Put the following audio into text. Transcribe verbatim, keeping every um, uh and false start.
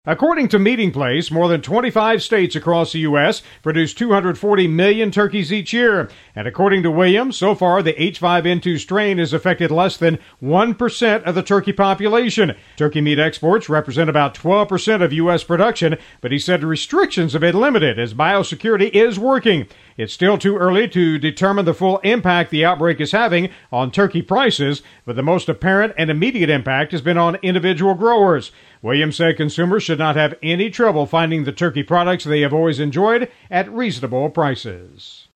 According to Meeting Place, more than twenty-five states across the U S produce two hundred forty million turkeys each year. And according to Williams, so far the H five N two strain has affected less than one percent of the turkey population. Turkey meat exports represent about twelve percent of U S production, but he said restrictions have been limited as biosecurity is working. It's still too early to determine the full impact the outbreak is having on turkey prices, but the most apparent and immediate impact has been on individual growers. Williams said consumers should not have any trouble finding the turkey products they have always enjoyed at reasonable prices.